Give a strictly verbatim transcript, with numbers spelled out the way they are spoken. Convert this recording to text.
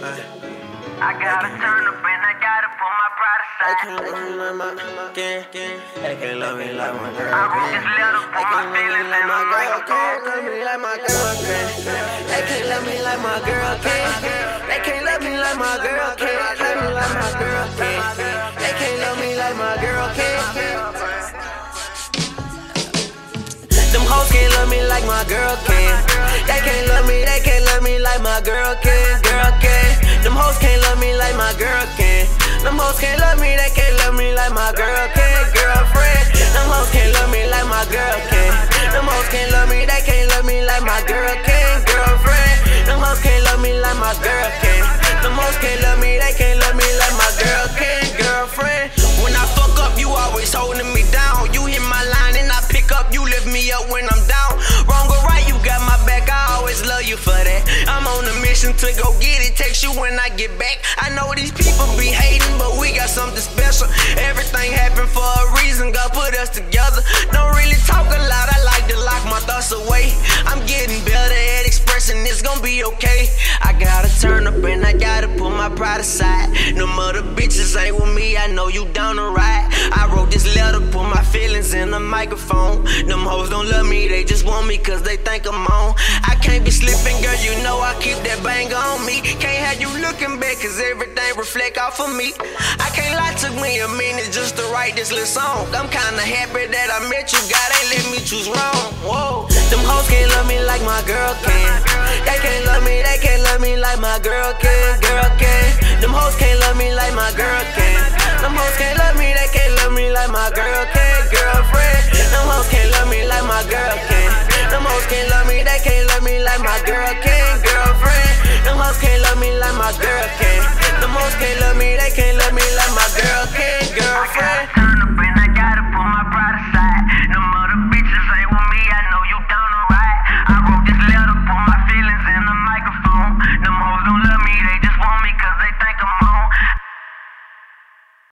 I gotta turn up and I gotta put my pride aside. They can't love me like my gang. They can't love me like my girl. I wrote this letter for my feelings and my girl. microphone. Can't love me like my girl can. They can't love me like my girl can. They can't love me like my girl can. Love me like my girl can. They can't love me like my girl can. Them hoes can't love me like my girl can. They can't love me, they can't love me like my girl can. Girl can. Them hoes can't love me like my girl can. Them hoes can't love me, they can't love me like my girl can. Girlfriend. Them hoes can't love me like my girl can. Them hoes can't love me, they can't love me like my girl can. Girlfriend. Them hoes can't love me like my girl can. Them hoes can't love me, they can't love me like my girl can. Girlfriend. When I fuck up, you always holding me down. You hit my line and I pick up, you lift me up when I'm down. Wrong or right, you got my back, I always love you for that. I'm on a mission to go get it, text you when I get back. I know these people be hating, but we got something special. Everything happened for a reason, God put us together. Don't really talk a lot, I like to lock my thoughts away. I'm getting better at expressing, it's gonna be okay. I gotta turn up and I gotta put my pride aside. No other bitches ain't with me, I know you down to ride. I wrote this letter, put my feelings in the microphone. Them hoes don't love me, they just want me cause they think I'm on. I can't be slipping, girl, you know I keep that banger on me. Can't have you looking back cause everything reflect off of me. I can't lie, took me a minute just to write this little song. I'm kinda happy that I met you, God ain't let me choose wrong. Whoa. Them hoes can't love me like my girl can. They can't love me, they can't love me like my girl can. Girl can. Them hoes can't love me like my girl can. Them hoes can't love me, they can't love me like my girl can.